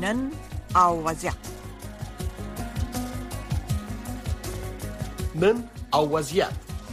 نن او وضعیت. نن او وضعیت.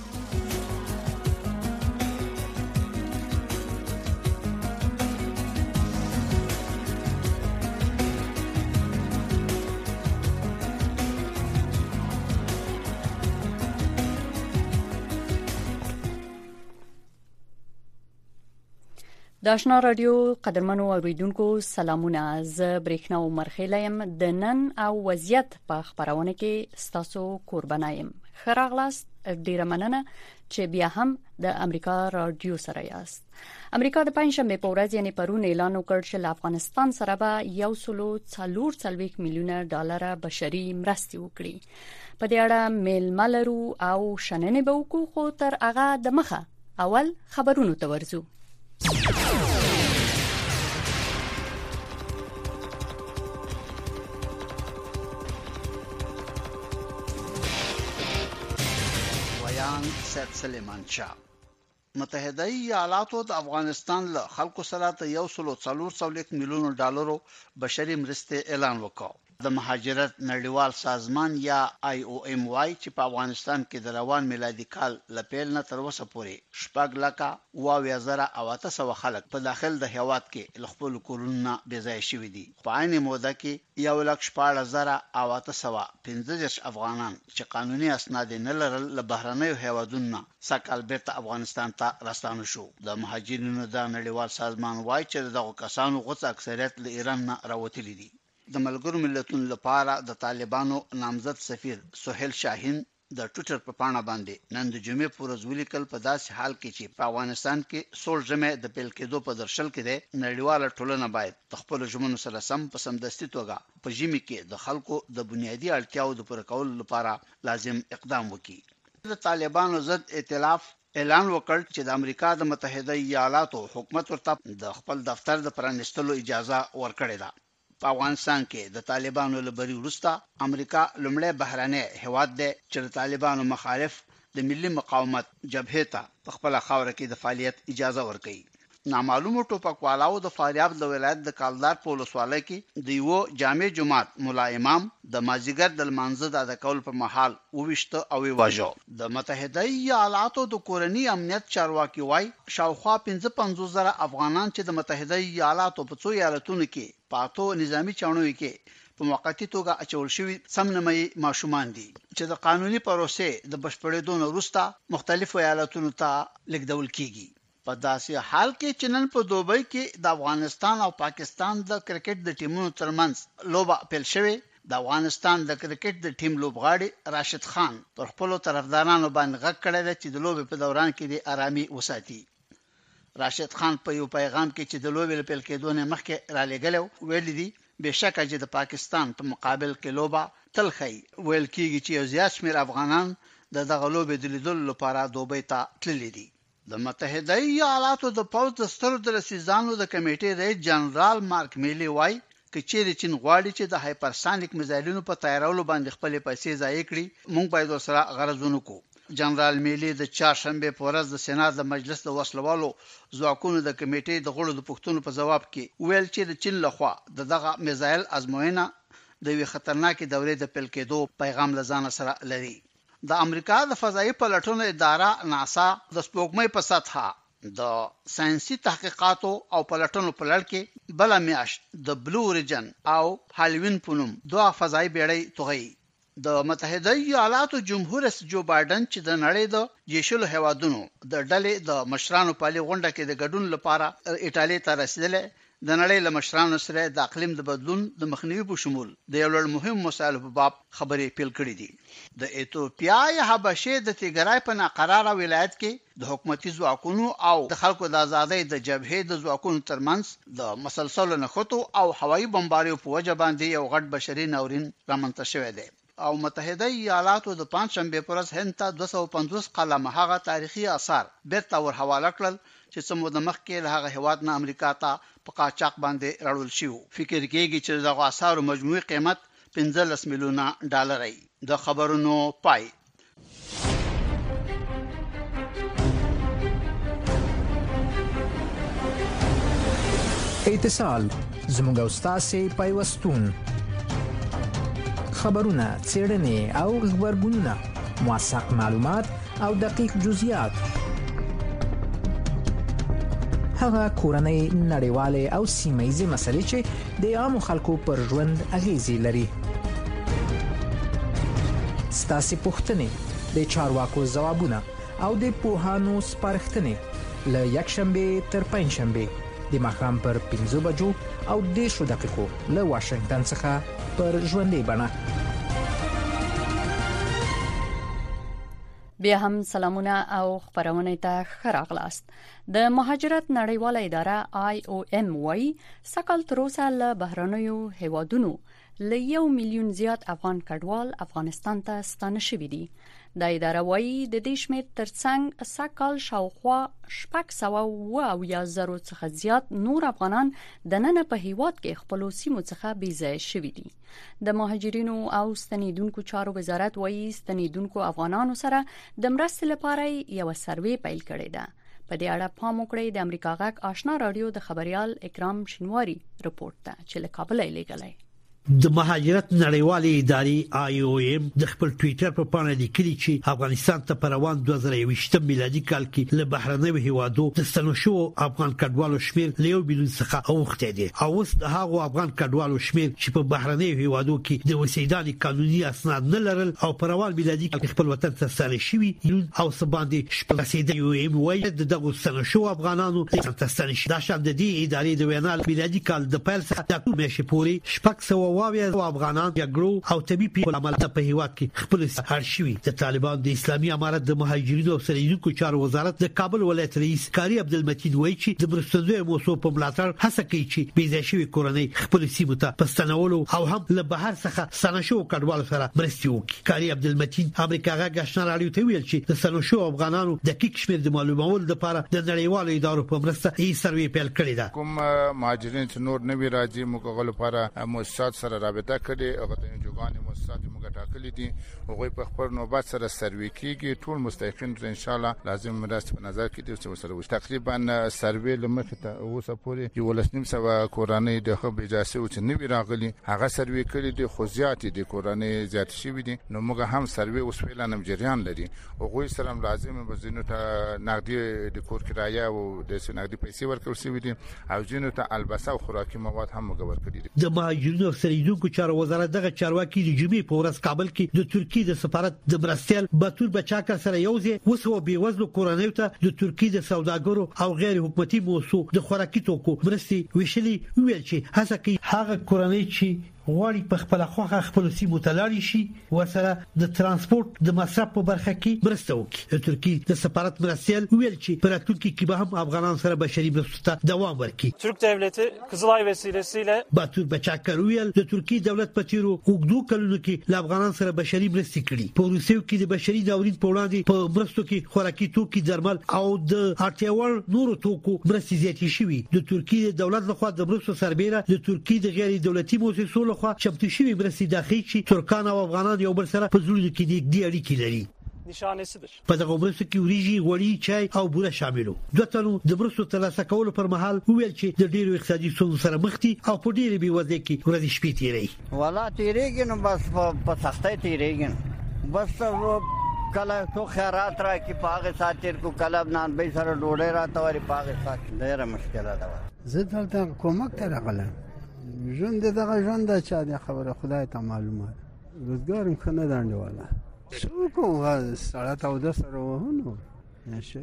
د آشنا رادیو قدرمنو اوریدونکو سلامونه. زه برېښنا عمرخیله یم. د نن او وضعیت په خبرونه کې ستاسو قربانه یم. ښه راغلاست. ډیره مننه چې بیا هم د امریکا رادیو سره یاست. امریکا د پنځشنبه په ورځ یعنی پرون اعلان وکړ چې له افغانستان سره به 1.4 میلیونه ډالر بشري مرستې وکړي. په دې اړه میلمه لرو او شننې به وکړو، خو تر هغه د مخه اول خبرونو ته ورځو. سید سلیمان شاه. متحده ایالاتو د افغانستان له خلکو سره د 1.4 میلیون ډالرو بشري مرستې اعلان وکړ. د مهاجرت نړیوال سازمان یا IOM چې په افغانستان کې د روان میلادي کال له پیل نه تر اوسه پورې 6,800 خلک په داخل د هیواد کې له خپل کورونو بې ځای شوي دي. په عین موده کې 1,14,815 افغانان چې قانوني اسناد نه لرل له بهرنیو هیوادونو سکهال بیرته افغانستان ته راستانه شو. د مهاجرینو د نړیوال سازمان وايي چې دغه کسانو غوڅ اکثریت له ایران نه راوتلي دي. د ملګرو ملتونو لپاره د طالبانو نامزد سفیر سهیل شاهین د ټوئیټر په پاڼه باندې نن د جمعې پر ورځ ولیکل په داسې حال کې چې په افغانستان کې سول جمعې د پیل کېدو په درشل کې ده، نړیواله ټولنه باید د خپل ژمنو سره سم په سمدستي توګه په ژمي کې د خلکو د بنیادي اړتیاو د پوره کولو لپاره لازم اقدام وکړي. د طالبانو ضد ائتلاف اعلان وکړ چې د امریکا د متحده ایالاتو حکومت ورته د خپل دفتر د پرانیستلو اجازه ورکړې ده. په افغانستان کې د طالبانو له بری وروسته امریکا لومړی بهراني هیواد دی چې د طالبانو مخالف د ملي مقاومت جبهې ته په خپل خاوره کې د فعالیت اجازه ورکړي. نامعلومو ټوپکوالو د فاریاب د ولایت د کالدار په ولسوالۍ کې د یو جامع جماعت مولا امام د مازیګر د لمانځه د ادا کول پر مهال وویشته او ویواژو. د متحده ایالاتو د کورنی امنیت چارواکي وای شاوخوا 55,000 افغانان چې د متحده ایالاتو په څو ایالتونو کې پاتو نظامی چانوي کې په موقتی توګه اچول شوی سمنمي ماشومان دي چې د قانوني پروسې د بشپړېدو وروسته مختلفو ایالتونو ته لیږدول کیږي. په داسې حال کې چې نن په دوبۍ کې د افغانستان او پاکستان د کرکټ د ټیمونو ترمنځ لوبه پیل شوه، د افغانستان د کرکټ د ټیم لوبغاړي راشد خان پر خپل طرفدارانو باندې غږ کړی چې د لوبې په دوران کې د آرامي وساتي. راشد خان په یو پیغام کې چې د لوبې پیل کېدو نه مخکې را لېږلی ویل دي بهشکه چې د پاکستان په مقابل کې لوبه تلخی ویل کېږي چې یو زیات شمېر افغانان دغه لوبې د لیدلو لپاره دوبۍ ته تللي دي. د متحده ایالاتو د پوځ د سترو درسیزانو د کمیټې رئیس جنرال مارک میلی وای چې چین غواړي چې د هایپرسانیک میزایلونو په تیارولو باندې خپل پیسې ضایع کړي، موږ باید ورسره غرضونه کو. جنرال میلی د چهارشنبه په ورځ د سېنات د مجلس د وسلوالو ځواکونو د کمیټې د غړو د پوښتنو په جواب کې ویل چې د چین لخوا دغه میزایل ازموینه د وی خطرناکې دورې د پیل کېدو پیغام لزان سره لري. د امریکا د فضائي پلټنو اداره ناسا د سپوږمۍ په سطحه د ساينسي تحقیقاتو او پلټنو په لړ کې بل میاشت د بلو ریجن او هالوین په نوم دوه فضائي بیړۍ توغی. د متحده ایالاتو جمهور رئیس جو بایدن چې د نړۍ د جیشلو هیوادونو د ډلې د مشرانو په لغونډه کې د ګډون لپاره ایټالیا ته رسیدل، د نړۍ له مشرانو سره د اقلیم د بدلون د مخنیوي په شمول د یو لړ مهم مسایلو په باب خبرې پیل کړې دي. د ایتوپیا یا حبشه د تیګرای په ناقراره ولایت کې د حکومتي ځواکونو او د خلکو د آزادۍ د جبهې د ځواکونو ترمنځ د مسلسل نښتو او هوایي بمباریو په وجه باندې یو غټ بشري ناورین رامنځته شوی دی. او متحده ایالاتو د پنځشنبه پر ورځ هند ته 250 قلمه هغه تاریخي آثار بیرته ور حواله کړل چې سمو د مخ کې له هغه هواد نه امریکا ته په قاچاق باندې راړول شو. فکر کېږي چې دغه آثارو مجموعي قیمت 15 میلیونه ډالر ای. د خبرونو پای. اتصال زموږ او ستاسو پیوستون خبرونه څېړنې او خبرګونونه موثق معلومات او دقیق جزئیات هغه کورنۍ نړیواله او سیمه‌ییزه مسلې چې د عامو خلکو پر ژوند اغیزې لري ستاسو پوښتنې د چارواکو ځوابونه او د پوهانو سپارښتنې له یکشنبه تر پنځشنبه د ماښام پر 5 بجو او 10 دقیقو له واشنگټن څخه پر ژوندۍ بڼه بیا هم سلامونه او خبرونه ته خراغلاست د مهاجرت نړیواله اداره IOM وايي سکهال تر اوسه له بهرانيو هیوادونو له 1 میلیون زیات افغان کډوال افغانستان ته ستانه شوي دي د اداره وايي د دې شمېر ترڅنګ سکهال شاوخوا 600,000 څخه زیات نور افغانان د نن په هیواد کې خپل سیمو څخه بیځای شوي دي د مهاجرینو او ستنیدونکو چارو وزارت وايي ستنیدونکو افغانانو سره د مرستې لپاره یو سروې پیل کړی دی په دې اړه پام وکړئ د امریکا غږ آشنا رادیو د خبريال اکرام شینواری رپورت ته چې له کابل لېږلی د مهاجرت نړیوالې ادارې IOM د خپل ټوئیټر په پاڼه لیکلي چې افغانستان ته پر روان 2020 میلادي کال کې له بهرنیو هیوادو د ستنو شو افغان کډوالو شمیر له 1 میلیون څخه اوښته دي او اوس د هغو افغان کډوالو شمیر چې په بهرنیو هیوادو کې د اوسېدانې قانوني اسناد نه لرل او پر روان میلادي کال خپل وطن ته ستنه شوي او سباندې شپږ IOM وايي دغه ستنو شو افغانانو ته ستنه شي دا شامل دي ادارې د وینا میلادي کال د پیل څخه د میاشتې پورې شپږ واویا افغانان یګرو او طبي په عمل په هیواد کې خپل هرشوي د طالبان د اسلامي امارت د مهاجرینو او سرحدي چارو وزارت د کابل ولایت رئیس کاری عبدالمجید وایي چې د برسندوی موضوع په ملاتړ هڅه کوي چې بیځای شوی کورنۍ خپل سیمو ته پستنولو او هم له بهر څخه سنشو کډوالو سره مرستې وکړي کاری عبدالمجید امریکا غږ آشنا رادیو ته ویل چې د سنشو افغانانو د دقیق شمیر د معلوماتو لپاره د نړیوالو ادارو په مرسته یې سروې پیل کړی دی کوم مهاجرین نور نوی راځي موږ غل لپاره مؤسسات سره رابطه کړي او د انجوګانې مؤسسات موږ ټاکلي دي هغه په خبر نوبت سره سروې کیږي ټول مستحقین ان شاء الله لازم مرسته په نظر کې دي چې سره تقریبا سروې لمخه ته اوسه پورې یو لسنیم سو کورانې د خو اجازه او چې نوی راغلي هغه سروې کړي دي خو زیات دي کورانې زیات شي دي نو موږ هم سروې اوس ویلانم جریان لري او غوي سره لازم بزینو ته نقدي د کور کرایه او د نقدي پیسې ورکول شي دي او جنو ته البسه او خوراکي مواد هم موږ ورکړي دي د مهاجرینو سرحدي چارو وزارت دغه چارواکي د جمعې په ورځ کابل کې د ترکیې د سفارت د مرستيال باتور بچاکر سره یوځای وسو به وزلو کورنۍ ته د ترکیې د سوداګرو او غیر حکومتي موسسو د خوراکي توکو مرستي ویشلي ویل چې هڅه کوي هغه کورنۍ چې غواړي په خپل خوخه خپل سیمو ته لاړ شي وسره د ترانسپورت د مصرف په برخه کې مرسته وکړي ترکیه د سفارت مرستيال ویل چې په راتلونکي کې به هم افغانان سره بشري مرسته دوام ورکړي Türk devleti Kızılay vesilesiyle باتور بچاکر ویل د ترکیه دولت په تیرو وګړو کلونو کې له افغانان سره بشري مرستې کړي په روسیو کې د بشري ناورین په وړاندې په مرستو کې خوراکي توکي درمل او د اړتیاوړ نورو توکو مرستې زیاتې شوې د ترکیه دولت لخوا د مرستو سربېره د ترکیه د غیر دولتي مؤسسو خو چمتو شوی مرستې داخلي چې ترکان او افغانان یو بل سره په زړونو کې د اړیکې لري نشانesidir. په دغه مرستو کې وریجی غوړي چای او بوره شاملو دوه تنو د مرستو ترلاسه کولو پر مهال ویل چې د ډیرو اقتصادي ستونزو سره مخ دي او په ډیره بېوزلۍ کې ورځې شپې تیري ولا تیریږي نو بس په سختۍ تیریږي بس کله تو خیرات را کی پاغه ساتیر کو کلب نان به سره ډوډۍ را توري پاغه سات ډیره مشکله ده زه دلته کومک ته راغلم ژوند دغه ژوند چا د خبره خدای ته معلومه روزګارم کنه دانډواله څو کوم سړی ته د سره وهونو نشه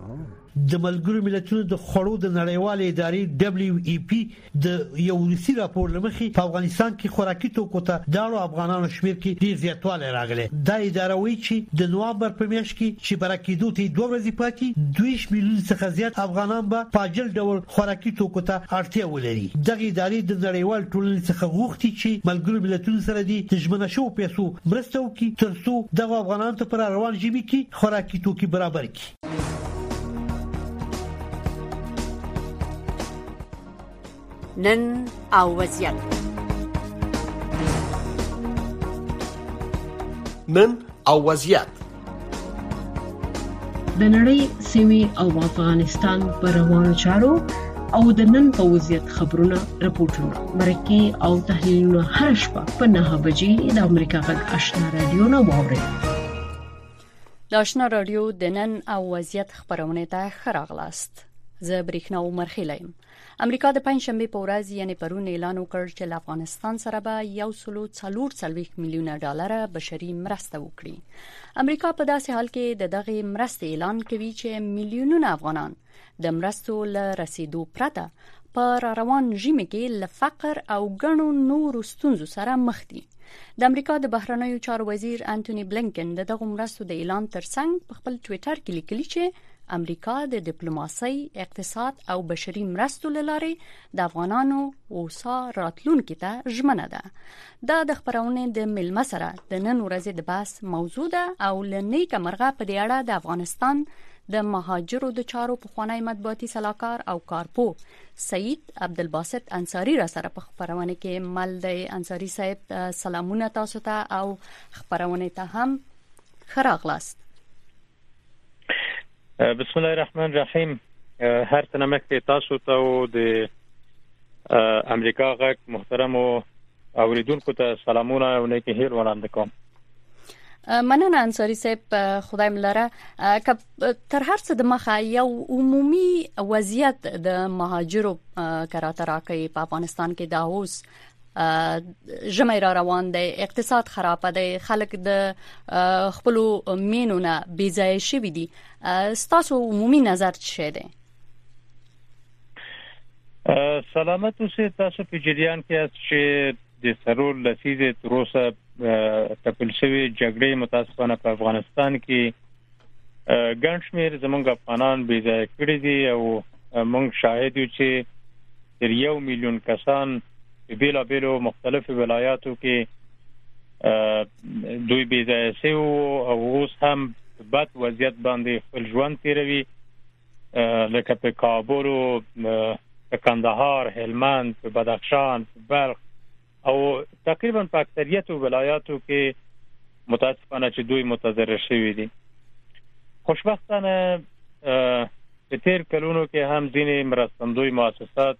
د ملګرو ملتونو د خړو د نړیوالې ادارې WEP د یو روسي راپور لمخې په افغانستان کې خوراکي توکو ته داړو افغانانو شمیر کې ډیر زیاتوالی راغلی دا اداره وایي چې د نوامبر په میاشت کې چې برکېدو ته 2 ورځې پاتې 2 میلیون څخه زیات افغانان به په عاجل ډول خوراکي توکو ته اړتیا ولري دغه ادارې د نړیوال ټولنې څخه غوښتي چې ملګرو ملتونو سره د ژمنه شو پیسو مرسته وکړي ترڅو دغه افغانانو ته پر روان ژمي کې خوراکي توکي برابر کړي نن او وضعیت نن او وضعیت د نړۍ سیمې او افغانستان پر روانو چارو او د نن په وضعیت خبرونه راپورټونه مرکه او تحلیلونه هر شپه په 9 بجې د امریکا غږ آشنا رادیو نه واورئ. د آشنا رادیو د نن او وضعیت خبرونه ته خراغلاست. زه برېښنا مرخیلایم. امریکا د پنځشنبه په ورځ یعنی پرون اعلان وکړ چې له افغانستان سره به $140 میلیونه بشري مرسته وکړي. امریکا په داسې حال کې د دغه مرستې اعلان کوي چې میلیونونه افغانان د مرستو له رسیدو پرته په روان ژمي کې له فقر او ګڼو نورو ستونزو سره مخ دي. د امریکا د بهرنیو چارو وزیر انټونی بلینکن دغه مرستو د اعلان ترڅنګ په خپل ټوئیټر کې لیکلي چې امریکا د ډیپلوماسۍ، اقتصاد او بشري مرستو لارې د افغانانو اوسا راتلونکو ته ژمنه ده. دا د خبرونه د ملما سره د نن ورځې د بحث موضوع ده او لنیکه مرغه په دې اړه د افغانستان د مهاجرو د چارو پخوانی مطبوعاتي سلاکار او کارپو سعید عبدالباسط انصاری را سره په خبرونه کې مل د انصاری صاحب سلامونه تاسو ته او خبرونه ته هم خراغلاست. بسم الله الرحمن الرحیم. هر تنمکه تاسو ته او د امریکا غږ محترم اوریدونکو ته سلامونه او نیکی هیر وړاندې کوم. مننه انصاری صاحب، خدای ملاره. تر هر څه د مخه یو عمومي وضعیت د مهاجرو کراته راکې په افغانستان کې دا اوس ژمی را روان دی، اقتصاد خراب دی، خلک د خپل مینونه بیځای شوي دي. ستاسو عمومي نظر څه دی؟ سلامت اوسئ. تاسو په جریان کې یاست چې د سرور لسیزې تر اوسه تپل شوی جګړې متاسفانه په افغانستان کې ګڼ شمېر زموږ افغانان بیځای کړي دي او موږ شاهد یو چې تر 1 میلیون کسان په بیلابیلو مختلفو ولایاتو کې دوی بیځای شوي او اوس هم بد وضعیت باندې خپل ژوند تیروي، لکه په کابل، په کندهار، هلمند، په بدخشان، په بلخ او تقریبا په اکثریت ولایاتو کې متاسفانه چې دوی متضرر شوي دي. خوشبختانه په تیر کلونو کې هم ځینې مرستندوی مؤسسات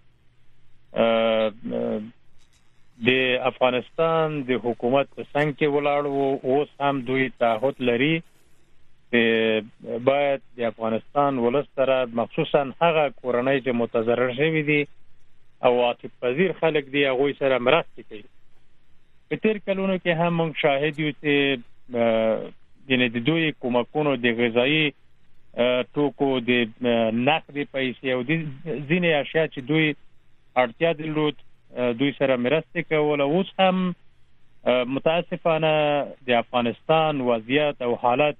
د افغانستان د حکومت په څنګ کې ولاړ وو. اوس هم دوی تعهد لري چې باید د افغانستان ولس سره مخصوصا هغه کورنۍ چې متضرر شوي دي او عاطفه پذیر خلک دي هغوی سره مرسته کوي. په تیر کلونو کې هم موږ شاهد یو چې د دوی کومکونو د غذایی توکو د نقدي پیسې او د ځینې اشیاء چې دوی اړتیا درلود دوی سره مرسته کول. اوس هم متاسفانه د افغانستان وضعیت او حالت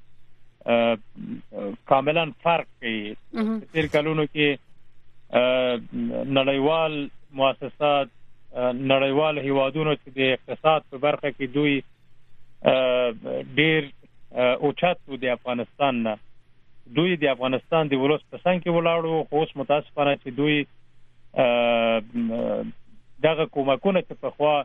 کاملا فرق کوي. تیر کلونو کې نړیوال مؤسسات، نړیوال هیوادونو چې د اقتصاد په برخه کې دوی ډیر اوچت د افغانستان نه، دوی د افغانستان د ولس په څنګ کې ولاړو. خو اوس متاسفانه چې دوی دغه کومکونه چې په خوا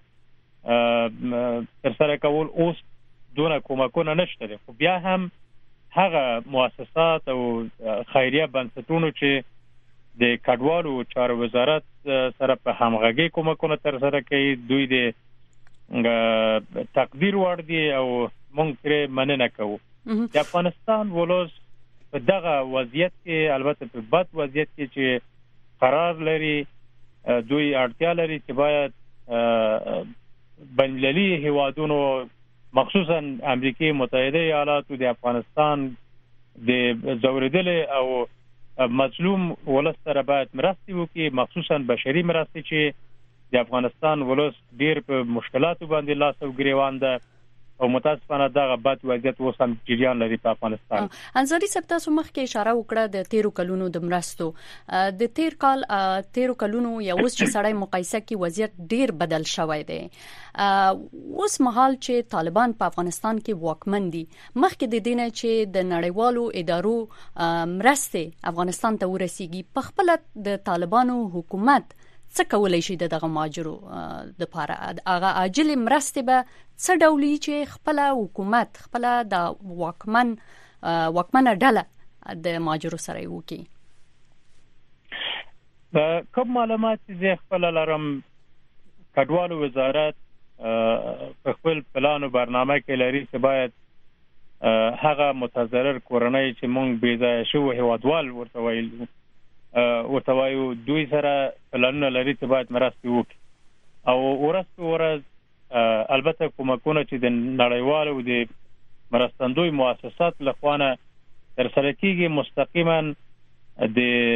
تر سره کول اوس دونه کومکونه نشته دي. خو بیا هم هغه مؤسسات او خیریه بنسټونو چې د کډوالو چارو وزارت سره په همغږي کومکونه تر سره کوي دوی د تقدیر وړ دي او موږ پرې مننه کوو. د افغانستان ولس په دغه وضعیت کې، البته په بد وضعیت کې چې قرار لري، دوی اړتیا لري چې باید بین‌المللي هیوادونو مخصوصا امریکای متحده ایالاتو د افغانستان د زوریدل او مظلوم ولس سره باید مرسته وکړي، مخصوصا بشري مرسته چې د افغانستان ولس ډیر په مشکلاتو باندې لاس او ګریوان ده او متاسفانه دغه بد وضعیت اوس هم جریان لري په افغانستان. انصاری صاحب، تاسو مخکې اشاره وکړه د 13 کلونو د مرستو. د 13 کلونو یا اوس چې سړی مقایسه کوي وضعیت ډیر بدل شوی دی. اوس مهال چې طالبان په افغانستان کې واکمن دي، مخکې د دینه چې د نړیوالو ادارو مرسته افغانستان ته ورسیږي، په خپل د طالبانو حکومت څه کولای شي دغه ماجرو د لپاره؟ هغه عاجل مرسته به څه ډولي چې خپل حکومت، خپل د واکمنه ډله د ماجرو سره وکړي؟ کوم معلومات چې خپل لرم کډوالو وزارت په خپل پلان او برنامه کې لري چې باید هغه متضرر کورنۍ چې مونږ بې ځایه شو هیوادوال ورته وایو دوی سره پلانونه لري چې باید مرستې وکړي او ورځ په ورځ البته کومکونه چې د نړیوالو او د مرستندوی مؤسسات لخوا ترسره کیږي مستقیما د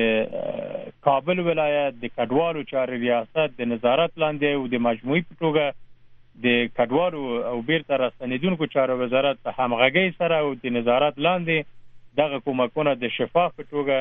کابل ولایت د کډوالو چارې ریاست د نظارت لاندې او د مجموعي په توګه د کډوالو او بیرته راستنیدونکو چارو وزارت په همغږۍ سره او د نظارت لاندې دغه کومکونه د شفاف په توګه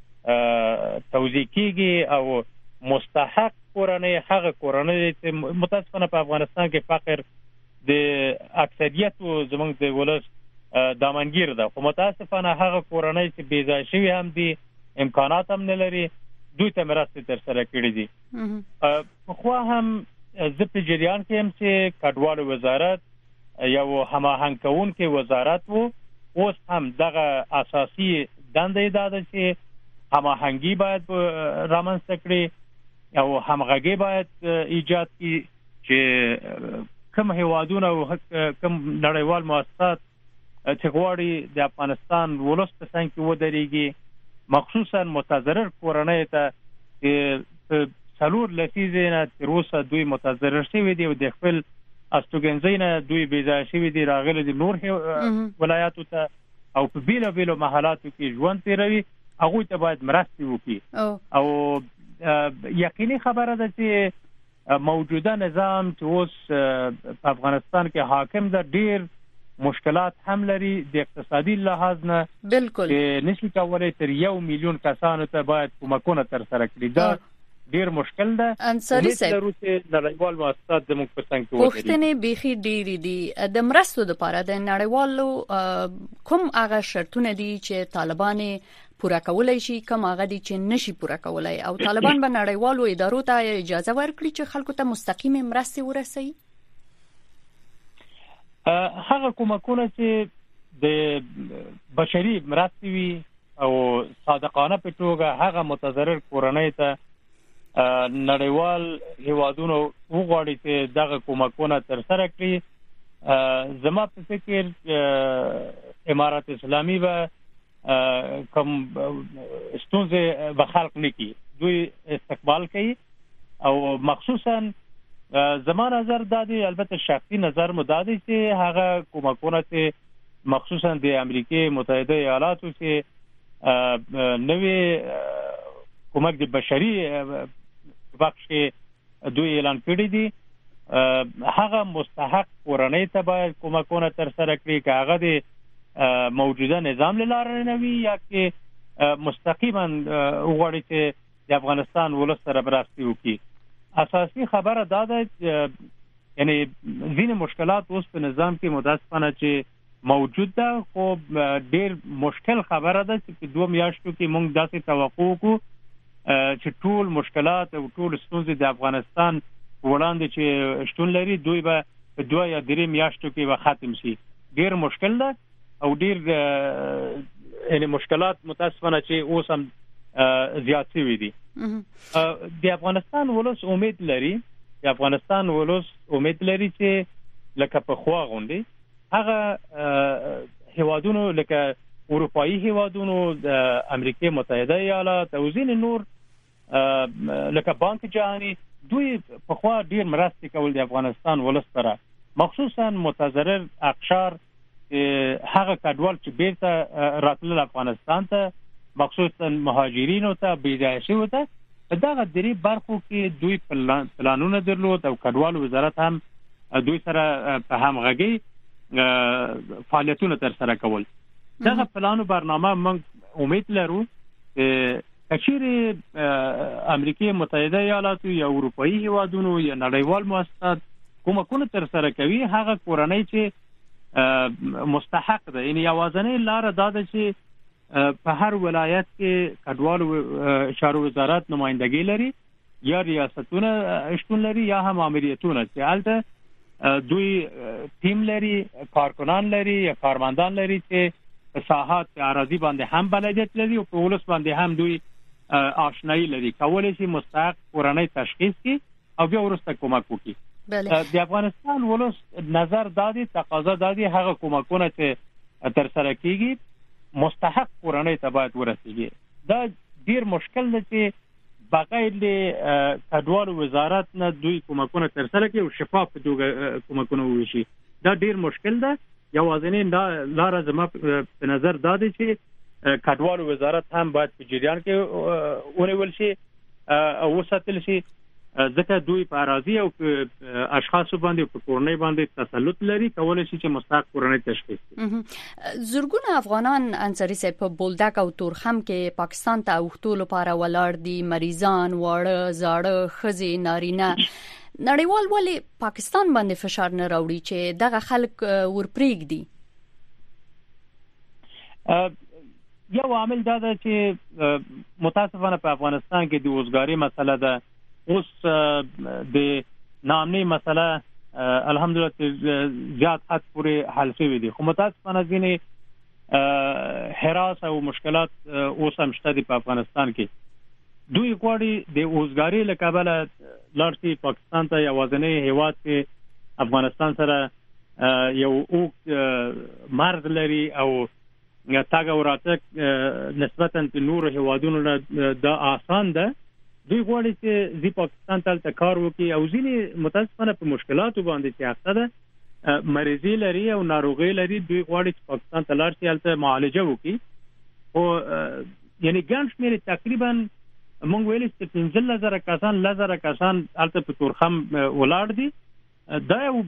توزیع کیږي او مستحق کورنۍ هغه کورنۍ چې متاسفانه په افغانستان کې فقر د اکثریت زمونږ د ولس دامنګیر ده خو متاسفانه هغه کورنۍ چې بې ځای شوي هم دي امکانات هم نه لري دوی ته مرستې ترسره کړي دي پخوا هم زه په جریان کې هم چې کډوالو وزارت یو هماهنګ کوونکی وزارت و اوس هم دغه اساسي دنده ده چې هماهنګي باید رامنځته کړي او همغږي باید ایجاد کړي چې کوم هیوادونه او کوم نړیوال مؤسسات چې غواړي د افغانستان ولس په څنګ کې ودرېږي مخصوصا متضرر کورنۍ ته څلور لسیزې نه تر اوسه دوی متضرر شوي دي او د خپل استوګنځي نه دوی بې ځایه شوي دي راغلي دي نور ولایاتو ته او په بیلابیلو محلاتو کې ژوند تیروي هغوی ته باید مرستې وکړي او یقیني خبره ده چې موجوده نظام چې اوس په افغانستان کې حاکم ده ډیر مشکلات هم لري د اقتصادي لحاظ نه بالکل نشي کولای تر 1 میلیون کسانو ته باید کومکونه ترسره کړي دا ډیر مشکل ده انصاری صاحب نړیوال مؤسسات زموږ په څنګ کې پوښتنې بيخي ډېری دي د مرستو لپاره د نړیوالو کوم هغه شرطونه دي چې طالبان پورا کولای شي کوم هغه دي چې نشي پورا کولای او طالبان به نړیوالو ادارو ته اجازه ورکړي چې خلکو ته مستقیم مرستې ورسوي هغه کومکونه چې د بشري مرستې وي او صادقانه په توګه هغه متضرر کورنۍ ته نړیوال هیوادونو وغواړي چې دغه کومکونه ترسره کړي زما په فکر امارات اسلامي به کوم ستونزې به خلق نه کړي دوی استقبال کوي او مخصوصا زما نظر دا دی البته شخصي نظر مو دا دی چې هغه کومکونه چې مخصوصا د امریکای متحده ایالاتو چې نوې کومک د بشري بخش دوی اعلان کړی دي هغه مستحق کورنۍ ته باید کومکونه ترسره کړي که هغه د موجوده نظام له لارې نه وي یا کې مستقیما وغواړي چې د افغانستان ولس سره مرستې وکړي اساسي خبره دا ده یعنی ځینې مشکلات اوس په نظام کې متاسفانه چې موجود ده خو ډېر مشکل خبره ده چې په 2 میاشتو کې موږ داسې توقع وکړو چې ټول مشکلات او ټول ستونزې د افغانستان وړاندې چې شتون لري دوی به په 2 یا 3 میاشتو کې به ختم شي ډېر مشکل ده او ډېر یعنی مشکلات متاسفانه چې اوس هم زیات شوي دي د افغانستان ولس امید لري چې لکه په خوا غونډي هغه هیوادونو لکه اروپایي هیوادونو د امریکای متحده ایالات او ځینې نور لکه بانک جهانی دوی په خوا ډیر مرستې کول د افغانستان ولس سره مخصوصا متضرر اقشار هغه کډوال چې بیرته راتلل افغانستان ته مخصوصا مهاجرینو ته بيځای شوی ته دغه درې برخو کې دوی پلانونه درلود او کډوال وزارت هم دوی سره په همغږي فعالیتونه ترسره کول دغه پلانو برنامه موږ امید لرو کچېرې امریکای متحده ایالاتو یا اروپایي هیوادونو یا نړیوال مؤسسات کومکونه ترسره کوي هغه کورنۍ چې مستحق ده یعنی یوازنۍ لار دا ده چې په هر ولایت کې کډوالو چارو وزارت نمائندګي لري یا ریاستونه شتون لري یا هم امریتونه چې البته دوی ټیم لري کارکنان لري یا کارمندان لري چې په ساحات اراضي باندې هم بلدیت لري او په ولس باندې هم دوی آشنایی لري کولای شي مستحق کورنۍ تشخیص کړي او بیا ورسته کومک وکړي. د افغانستان ولس نظر دادي تقاضا دادي هغه کومکونه چې تر سره کیږي مستحق کورنۍ ته باید ورسیږي. دا ډیر مشکل دی چې بغیر د کډوالو وزارت نه دوی کومکونه تر سره کوي او شفاف توګه کومکونه وشي. دا ډیر مشکل ده. یوازینی لار زما په نظر دا دی چې کډوالو وزارت هم باید په جریان کې ونیول شي او وساتل شي، ځکه دوی په اراضي او اشخاص باندې په کورنۍ باندې تسلط لري، کولای شي چې مستحق کورنۍ تشخیص کړي. زرګونه افغانان انصاري صاحب په بولدک او تورخم کې پاکستان ته اوښتو لپاره ولاړ دي، مریضان، واړه، زاړه، ښځې، نارینه. نړیوال ولې پاکستان باندې فشار نه راوړي چې دغه خلک ورپریږدي؟ یو عامل دا ده چې متاسفانه په افغانستان کې د وزګاری مسله ده. اوس د نامني مسله الحمدلله زیات حد پورې حل شوی دي، خو متاسفانه ځینې حراس او مشکلات اوس هم شته دي په افغانستان کې. دوی غواړي د وزګاری له کبله لاړ شي پاکستان ته، یوازینی هیواد چې افغانستان سره یو اوږد مرز لري او تاګ او راتګ نسبتاً په نورو هیوادونو دا آسان ده. دوی غواړي چې د پاکستان ته کار وکړي او ځینې متاسفانه په مشکلاتو باندې چې اخته ده، مریضي لري او ناروغي لري، دوی غواړي چې پاکستان ته لاړ شي هلته معالجه وکړي. او یعنی ګڼ شمېر تقریبا موږ ویل چې 15,000 کسان 10,000 کسان هلته په تورخم ولاړ دي. دا یو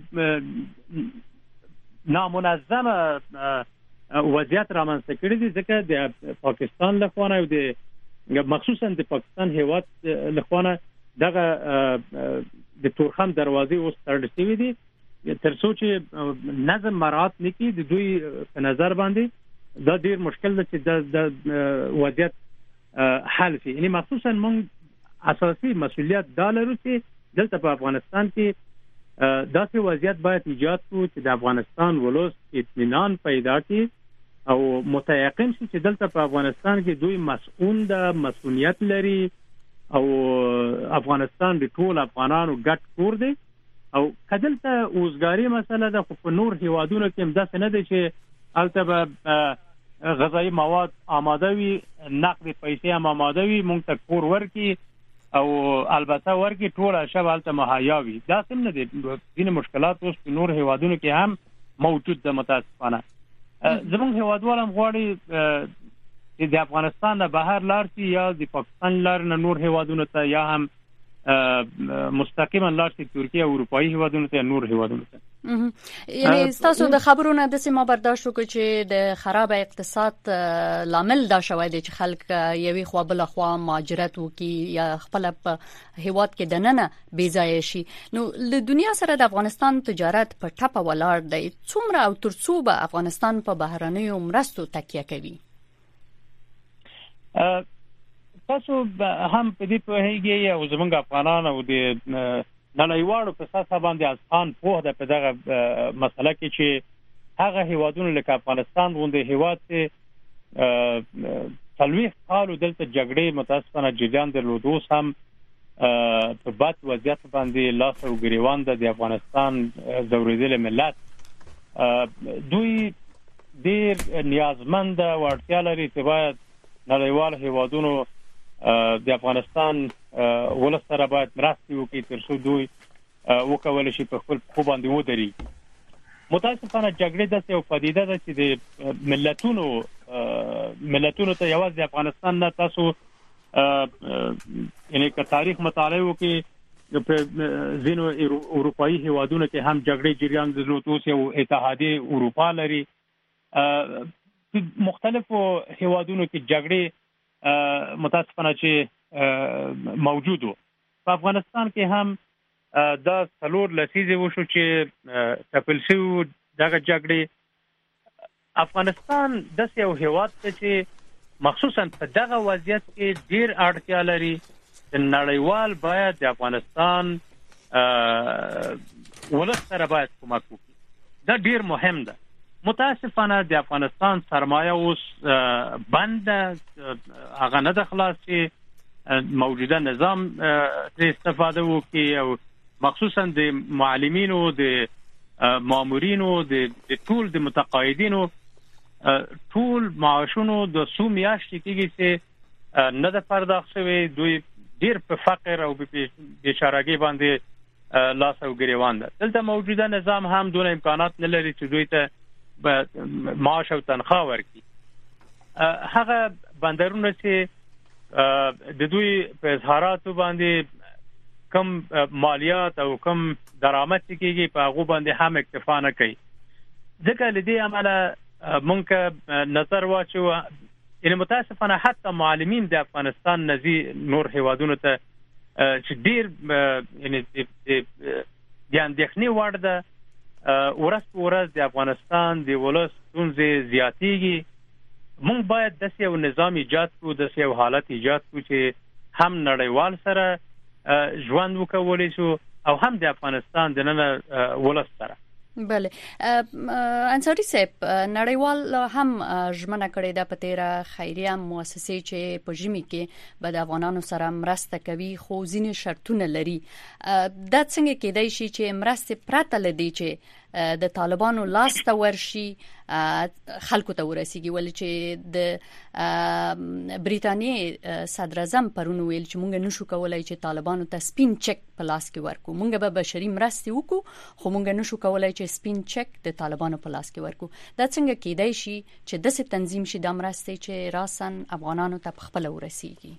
نامنظمه وضعیت رامنځته کړی دی، ځکه د پاکستان له خوا او د مخصوصا د پاکستان هیواد له خوا دغه د تورخم دروازې اوس تړل شوې دي تر څو چې نظم مراعات نکړي. د دوی په نظر باندې دا ډیر مشکل ده چې د وضعیت حل شي. یعنی مخصوصا موږ اساسي مسؤلیت دا لرو چې دلته په افغانستان کې داسې وضعیت باید ایجاد کړو چې د افغانستان ولس اطمینان پیدا کړي او متيقن شي چې دلته په افغانستان کې دوی مسؤل ده، مسؤلیت لري او افغانستان د ټول افغانانو ګډ کور دی. او کدلته اوسګاری مسله ده، خو په نور هیوادونو کې هم داسې نه دی چې هلته به غذایی مواد آماده وي، نقد پیسې هم آماده وي، مونږ ته کور ورکړي او البته ورکی ټول شب هلته مهیا وي. دا سم نه دي. ځینې مشکلات اوس په نور هیوادونو کې هم موجود ده متاسفانه. زموږ هیوادوال هم غواړي چې د افغانستان نه بهر لاړ شي یا د پاکستان لار نه نور هیوادونو ته یا هم مستقیما لاړ شي ترکیه او اروپایي هیوادونو ته نور هیوادونو ته. یعنی تاسو د خبرونو د سیمه برداشت وکړي چې د خراب اقتصاد لامل دا شوی دی چې خلک یوې خوا بل خوا مهاجرت وکړي یا خپل په هیواد کې دننه بیځای شي. نو له دنیا سره د افغانستان تجارت په ټپه ولاړ دی. څومره او ترڅو به افغانستان په بهرنیو مرستو تکیه کوي؟ تاسو هم په دې پوهیږئ او زمونږ افغانان او د نړیوالو په اساس باندې افغان په دغه مسله کې چې هغه هیوادونو لکه افغانستان غونډه هیواد ته 30 کال دلته جګړې متاسفانه جریان درلودو هم په بد وضعیت باندې لاس او ګریوان د افغانستان زوریدل ملت دوی ډیر نیازمند او اړتیا لري چې باید نړیوال هیوادونو د افغانستان ولسره باید مرستې وکړي تر څو دوی وکولای شي په خپل خو باندې ودرېږي. متاسفانه جګړه داسې یو پدیده ده چې د ملتونو ته یوازې د افغانستان نه تاسو یعنی که تاریخ مطالعه وکړي په ځینو اروپایي هیوادونو کې هم جګړې جریان درلود. اوس یو اتحادیه اروپا لري. مختلفو هیوادونو کې جګړې متاسفانه چې موجود وو. په افغانستان کې هم دا څلور لسیزې وشو چې تپل شو دغه جګړې. افغانستان داسې یو هیواد دی چې مخصوصا په دغه وضعیت کې ډیر اړتیا لري چې نړیوال باید د افغانستان ولس سره باید کومک وکړي. دا ډیر مهم ده. متاسفانه د افغانستان سرمایه اوس بند هغه نه د خلاص چې موجوده نظام استفاده وکړي او مخصوصا د معلمینو د مامورینو د ټول د متقاعدینو ټول معاشونو د سو میاشتې کېږي چې نه د پرداخت شوی دوی ډیر په فقر او بیچارهګي باندې لاس او ګریوان ده. دلته موجوده نظام هم دونه امکانات نه لري چې دوی ته معاش او تنخواه ورکړي. هغه بندرونه چې د دوی په اظهاراتو باندې کم مالیات او کم درآمد کېږي په هغه باندې هم اکتفا نه کوي. ځکه لدی عمله مونږ نظر واچو ان متاسفانه حتی معلمین د افغانستان نزي نور هیوادونو ته چې ډیر یعنی د اندېښنې وړ ده ورځ د افغانستان د ولس ستونزې زیاتېږي. مونږ باید د یو نظام ایجاد کړو، د یو حالت ایجاد کړو چې هم نړیوال سره ژوند وکولای شو او هم د افغانستان د نن ولس سره. بله انصاری صاحب نړیوال هم ژمنه کړې ده په تیره خیریه مؤسسې چې په ژمي کې به د افغانانو سره مرسته کوي خو ځینې شرطونه لري. دا څنګه کېدای شي چې مرسته پرته لدی چې د طالبانو لاس ته ورشي خلکو ته ورسیږي، ولې چې د بریټانیې صدر اعظم پرون ویل چې مونږ نشو کولای چې طالبانو ته سپین چک په لاس کې ورکو، مونږ به بشري مرستې وکړو خو مونږ نشو کولای چې سپین چک د طالبانو په لاس کې ورکو. دا څنګه کېدای شي چې داسې تنظیم شي د مرستې چې راسن افغانانو ته په خپل ورسیږي؟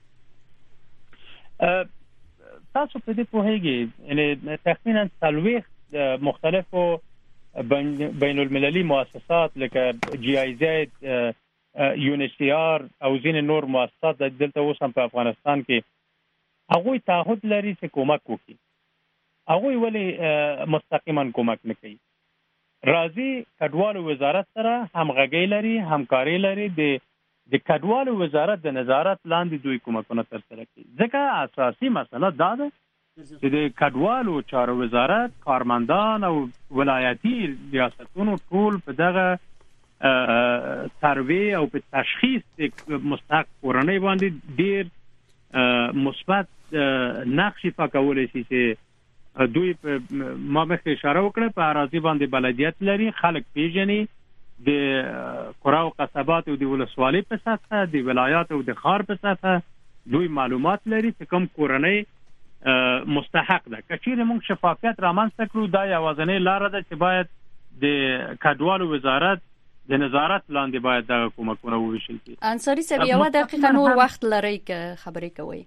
تاسو په دې پوهیږئ یعنی تقریبا 30 مختلفو بین المللي مؤسسات لکه جی آی زد، یونیسیار او ځینې نور مؤسسات دلته اوس هم په افغانستان کې هغوی تعهد لري چې کومک وکړي. هغوی ولې مستقیما کومک نه کوي؟ راځي کډوالو وزارت سره همغږي لري، همکاري لري، د کډوالو وزارت د نظارت لاندې دوی کومکونه ترسره کوي. ځکه اساسي مسله دا ده چې د کډوالو چارو وزارت کارمندان او ولایتي ریاستونو ټول په دغه سروې او په تشخیص د مستحق کورنۍ باندې ډیر مثبت نقش پکولای شي چې دوی په ما مخکې اشاره وکړه په اراضي باندې بلدیت لري، خلک پیژني، د قرا او قصبات او د ولسوالۍ په سطحه، د ولایات او د ښار په سطحه دوی معلومات لري چې کوم کورنۍ مستحق ده. کچېرې موږ شفافیت رامنځته کړو دا یوازینۍ لاره ده چې باید د کډوالو وزارت د نظارت لاندې باید دا کومکونه وویشل شي. انصاری صاحب یو دقیقه نور وخت لري که خبرې کوي.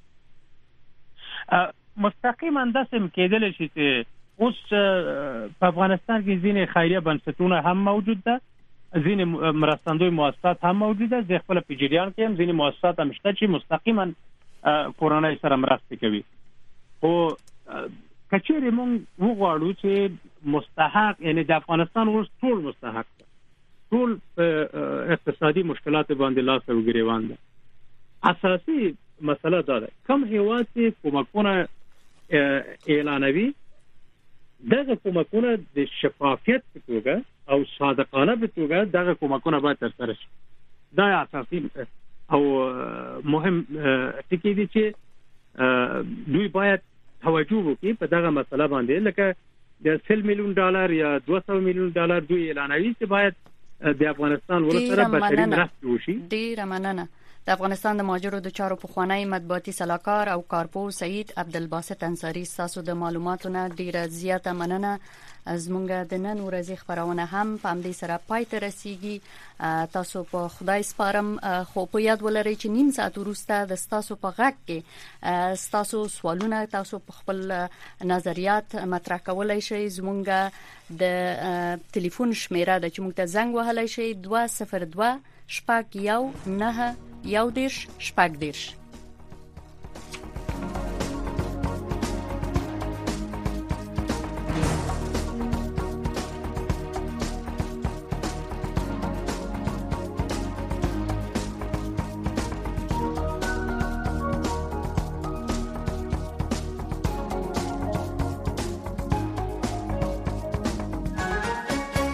مستقیما داسې کېدل شي چې اوس په افغانستان کې ځینې خیریه بنسټونه هم موجود ده، ځینې مرستندوی مؤسسات هم موجود ده. زه خپل په جریان کې هم ځینې مؤسسات هم شته چې مستقیما کورنۍ سره مرسته کوي. او کچېرې موږ وغواړو چې مستحق یعنی د افغانستان اوس ټول مستحق ده، ټول اقتصادي مشکلات باندې لاس او ګریوان ده. اساسي مسله دا ده کوم هیواد چې کومکونه اعلانوي دغه کومکونه د شفافیت په توګه او صادقانه په توګه دغه کومکونه باید ترسره شي. دا اساسي او مهم ټکی دی چې دوی باید توجه وکړي په دغه مسله باندې. لکه د 100 میلیون ډالر یا 200 میلیون ډالر دوی اعلانوي چې باید د افغانستان ولسره بشري مرسته وشي. ډیره مننه. د افغانستان د مهاجرو د چارو پخوانی مطبوعاتي سلاکار او کارپو سعید عبدالباسط انصاری، تاسو د معلوماتونو ډیره زیاته مننه. زمونږ د نن ورځې خبرونه هم په همدې سره پای ته رسیږي. تاسو په خدای سپارم، خو په یاد ولرئ چې نیم ساعت وروسته د تاسو په غږ کې تاسو سوالونه، تاسو په خپل نظریات مطرح کولای شئ. زمونږ د ټلیفون شمیره د چې موږ ته زنګ وهلای شئ 202 شپږ 1 9 1 10 شپږ 10.